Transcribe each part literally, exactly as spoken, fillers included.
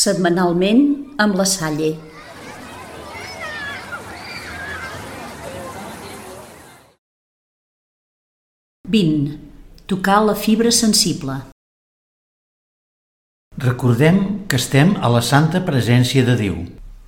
setmanalment amb la Salle. vint. Tocar la fibra sensible. Recordem que estem a la santa presència de Déu.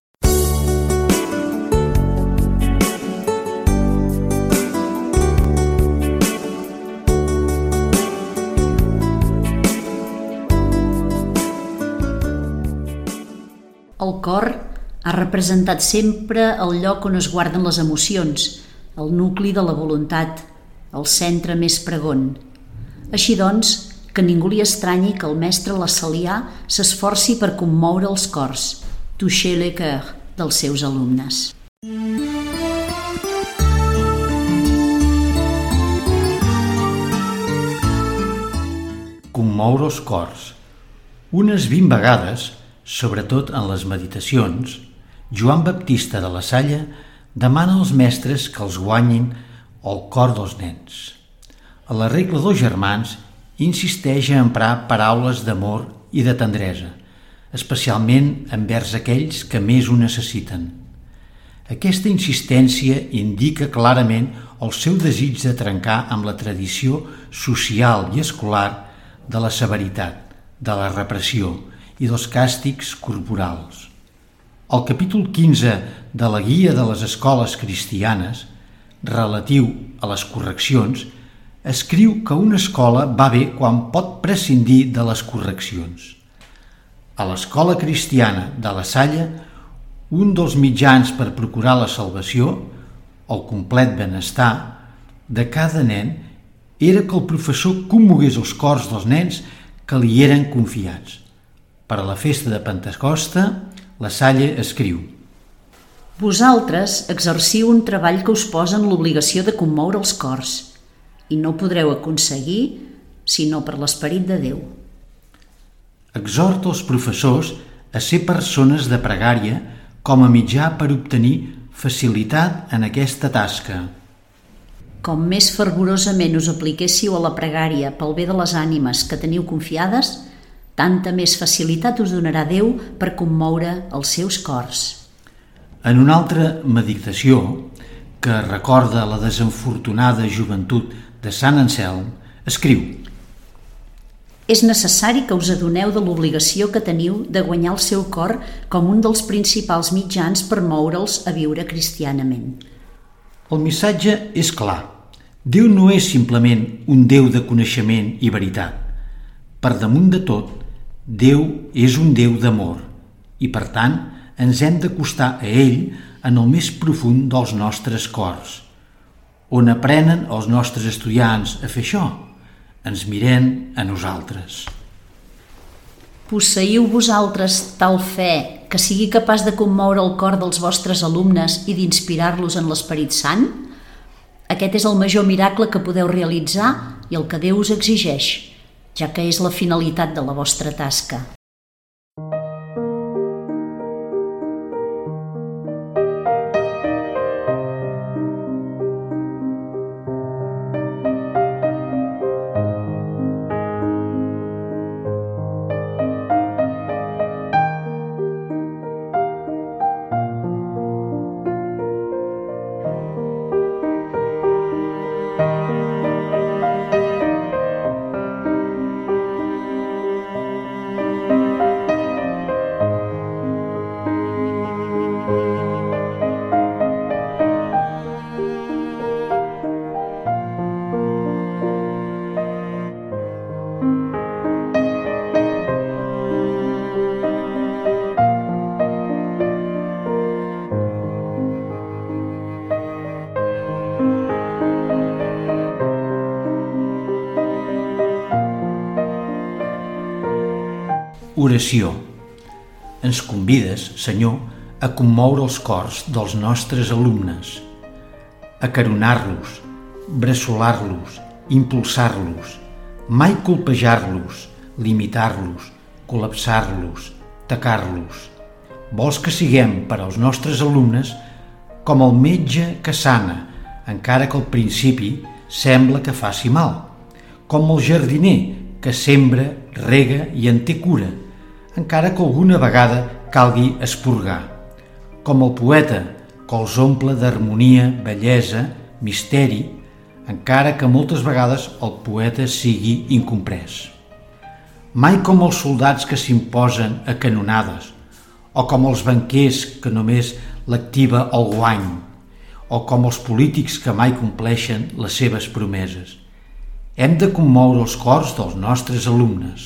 El cor ha representat sempre el lloc on es guarden les emocions, el nucli de la voluntat, el centre més pregon. Així doncs, que ningú li estranyi que el mestre Lassalià s'esforci per commoure els cors, toucher le cœur dels seus alumnes. Commoure els cors. Unes vint vegades, sobretot en les meditacions, Joan Baptista de la Salle demana als mestres que els guanyin el cor dels nens. A la regla dels germans insisteix a emprar paraules d'amor i de tendresa, especialment envers aquells que més ho necessiten. Aquesta insistència indica clarament el seu desig de trencar amb la tradició social i escolar de la severitat, de la repressió i dels càstigs corporals. El capítol quinze de la Guia de les Escoles Cristianes, relatiu a les correccions, escriu que una escola va bé quan pot prescindir de les correccions. A l'escola cristiana de la Salle, un dels mitjans per procurar la salvació, el complet benestar, de cada nen era que el professor commogués els cors dels nens que li eren confiats. Per a la festa de Pentecosta, la Salle escriu: Vosaltres exerciu un treball que us posa en l'obligació de commoure els cors, i no podreu aconseguir sinó per l'esperit de Déu. Exhorta els professors a ser persones de pregària com a mitjà per obtenir facilitat en aquesta tasca. Com més fervorosament us apliquéssiu a la pregària pel bé de les ànimes que teniu confiades, tanta més facilitat us donarà Déu per commoure els seus cors. En una altra meditació, que recorda la desenfortunada joventut de Sant Anselm, escriu: És necessari que us adoneu de l'obligació que teniu de guanyar el seu cor com un dels principals mitjans per moure'ls a viure cristianament. El missatge és clar. Déu no és simplement un Déu de coneixement i veritat. Per damunt de tot, Déu és un Déu d'amor i, per tant, ens hem d'acostar a ell en el més profund dels nostres cors. On aprenen els nostres estudiants a fer això? Ens mirem a nosaltres. Posseiu vosaltres tal fe que sigui capaç de commoure el cor dels vostres alumnes i d'inspirar-los en l'Esperit Sant? Aquest és el major miracle que podeu realitzar i el que Déu us exigeix, ja que és la finalitat de la vostra tasca. Oració. Ens convides, Senyor, a commoure els cors dels nostres alumnes, a acaronar-los, bressolar-los, impulsar-los, mai colpejar-los, limitar-los, col·lapsar-los, tacar-los. Vols que siguem per als nostres alumnes com el metge que sana, encara que al principi sembla que faci mal, com el jardiner que sembra, rega i en té cura, encara que alguna vegada calgui expurgar, com el poeta que els omple d'harmonia, bellesa, misteri, encara que moltes vegades el poeta sigui incomprès. Mai com els soldats que s'imposen a canonades, o com els banquers que només l'activa el guany, o com els polítics que mai compleixen les seves promeses. Hem de commoure els cors dels nostres alumnes.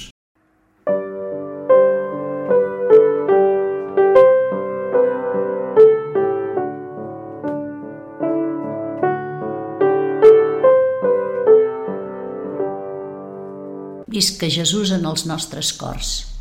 Visca Jesús en els nostres cors.